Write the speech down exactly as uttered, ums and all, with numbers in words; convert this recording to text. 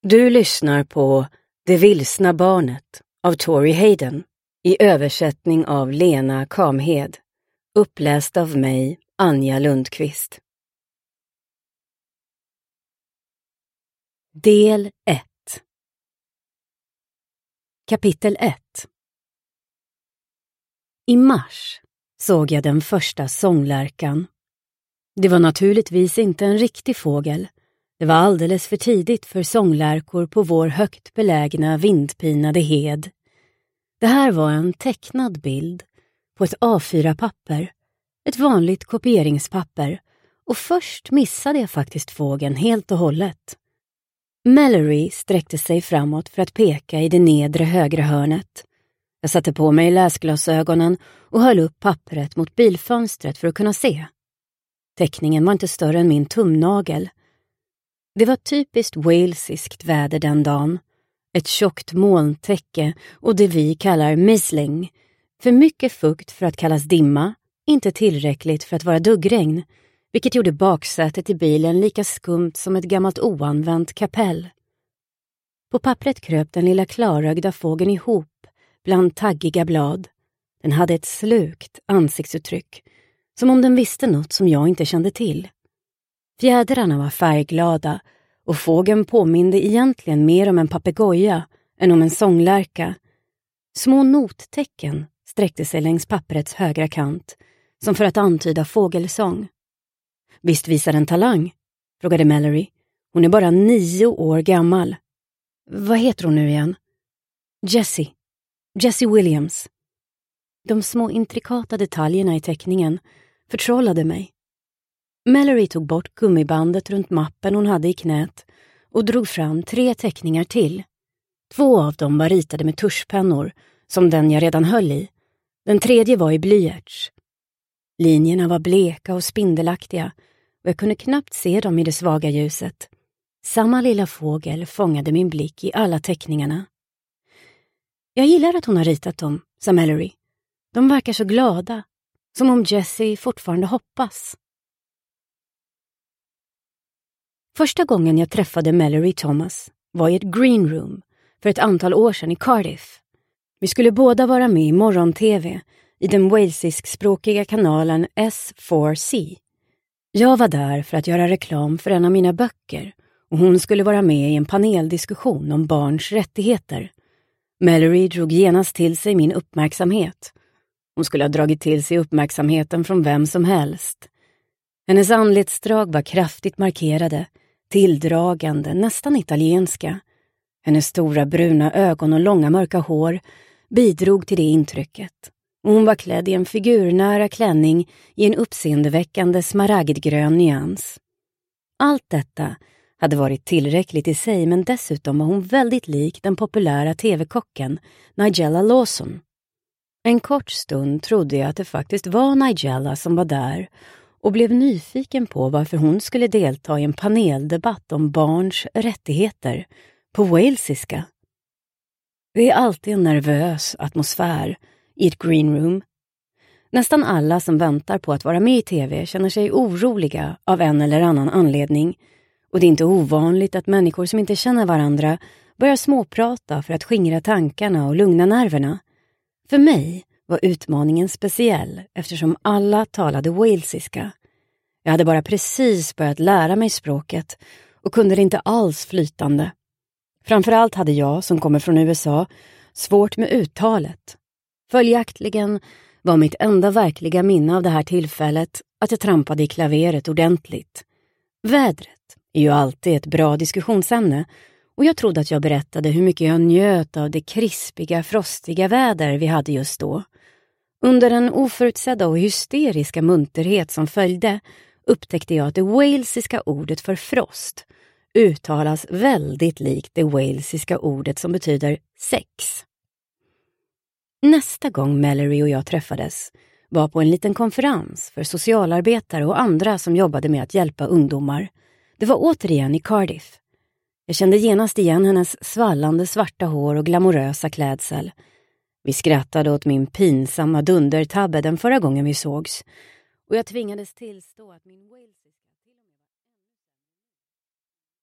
Du lyssnar på Det vilsna barnet av Tori Hayden i översättning av Lena Kamhed, uppläst av mig, Anja Lundqvist. Del ett. Kapitel ett. I mars såg jag den första sånglärkan. Det var naturligtvis inte en riktig fågel. Det var alldeles för tidigt för sånglärkor på vår högt belägna vindpinade hed. Det här var en tecknad bild på ett A fyra papper, ett vanligt kopieringspapper, och först missade jag faktiskt fågeln helt och hållet. Mallory sträckte sig framåt för att peka i det nedre högra hörnet. Jag satte på mig läsglasögonen och höll upp pappret mot bilfönstret för att kunna se. Teckningen var inte större än min tumnagel. Det var typiskt walesiskt väder den dagen. Ett tjockt molntäcke och det vi kallar mizzling. För mycket fukt för att kallas dimma, inte tillräckligt för att vara duggregn, vilket gjorde baksätet i bilen lika skumt som ett gammalt oanvänt kapell. På pappret kröp den lilla klarögda fågeln ihop bland taggiga blad. Den hade ett slukt ansiktsuttryck, som om den visste något som jag inte kände till. Fjädrarna var färgglada och fågeln påminde egentligen mer om en papegoja än om en sånglärka. Små nottecken sträckte sig längs papperets högra kant, som för att antyda fågelsång. Visst visar den talang? Frågade Mallory. Hon är bara nio år gammal. Vad heter hon nu igen? Jessie. Jessie Williams. De små intrikata detaljerna i teckningen förtrollade mig. Mallory tog bort gummibandet runt mappen hon hade i knät och drog fram tre teckningar till. Två av dem var ritade med tuschpennor, som den jag redan höll i. Den tredje var i blyerts. Linjerna var bleka och spindelaktiga och jag kunde knappt se dem i det svaga ljuset. Samma lilla fågel fångade min blick i alla teckningarna. Jag gillar att hon har ritat dem, sa Mallory. De verkar så glada, som om Jessie fortfarande hoppas. Första gången jag träffade Mallory Thomas var i ett green room för ett antal år sedan i Cardiff. Vi skulle båda vara med i morgon-tv i den walesiskspråkiga kanalen S four C. Jag var där för att göra reklam för en av mina böcker och hon skulle vara med i en paneldiskussion om barns rättigheter. Mallory drog genast till sig min uppmärksamhet. Hon skulle ha dragit till sig uppmärksamheten från vem som helst. Hennes anletsdrag var kraftigt markerade, tilldragande, nästan italienska. Hennes stora bruna ögon och långa mörka hår bidrog till det intrycket. Hon var klädd i en figurnära klänning i en uppseendeväckande smaragdgrön nyans. Allt detta hade varit tillräckligt i sig, men dessutom var hon väldigt lik den populära tv-kocken Nigella Lawson. En kort stund trodde jag att det faktiskt var Nigella som var där och blev nyfiken på varför hon skulle delta i en paneldebatt om barns rättigheter på walesiska. Det är alltid en nervös atmosfär i ett green room. Nästan alla som väntar på att vara med i tv känner sig oroliga av en eller annan anledning, och det är inte ovanligt att människor som inte känner varandra börjar småprata för att skingra tankarna och lugna nerverna. För mig var utmaningen speciell eftersom alla talade walesiska. Jag hade bara precis börjat lära mig språket och kunde det inte alls flytande. Framförallt hade jag, som kommer från U S A, svårt med uttalet. Följaktligen var mitt enda verkliga minne av det här tillfället att jag trampade i klaveret ordentligt. Vädret är ju alltid ett bra diskussionsämne och jag trodde att jag berättade hur mycket jag njöt av det krispiga, frostiga väder vi hade just då. Under den oförutsedda och hysteriska munterhet som följde upptäckte jag att det walesiska ordet för frost uttalas väldigt likt det walesiska ordet som betyder sex. Nästa gång Mallory och jag träffades var på en liten konferens för socialarbetare och andra som jobbade med att hjälpa ungdomar. Det var återigen i Cardiff. Jag kände genast igen hennes svallande svarta hår och glamorösa klädsel. Vi skrattade åt min pinsamma dundertabbe den förra gången vi sågs och jag tvingades tillstå att min Wales